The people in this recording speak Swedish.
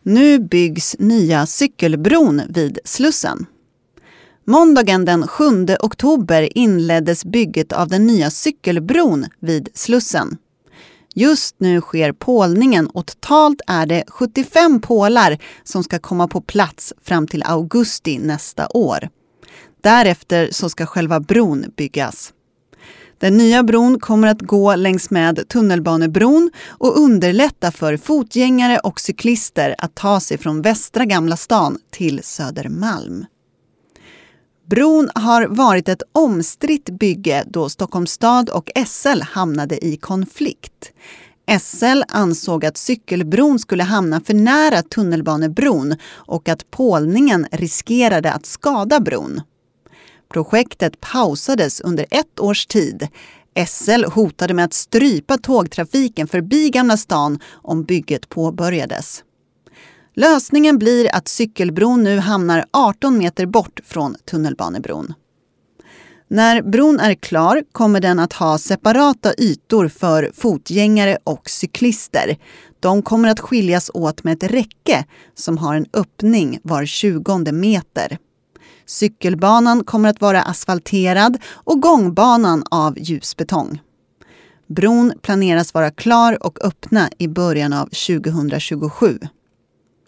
Nu byggs nya cykelbron vid Slussen. Måndagen den 7 oktober inleddes bygget av den nya cykelbron vid Slussen. Just nu sker pålningen och totalt är det 75 pålar som ska komma på plats fram till augusti nästa år. Därefter så ska själva bron byggas. Den nya bron kommer att gå längs med tunnelbanebron och underlätta för fotgängare och cyklister att ta sig från västra Gamla stan till Södermalm. Bron har varit ett omstritt bygge då Stockholms stad och SL hamnade i konflikt. SL ansåg att cykelbron skulle hamna för nära tunnelbanebron och att pålningen riskerade att skada bron. Projektet pausades under 1 års tid. SL hotade med att strypa tågtrafiken förbi Gamla stan om bygget påbörjades. Lösningen blir att cykelbron nu hamnar 18 meter bort från tunnelbanebron. När bron är klar kommer den att ha separata ytor för fotgängare och cyklister. De kommer att skiljas åt med ett räcke som har en öppning var 20:e meter. Cykelbanan kommer att vara asfalterad och gångbanan av ljusbetong. Bron planeras vara klar och öppna i början av 2027.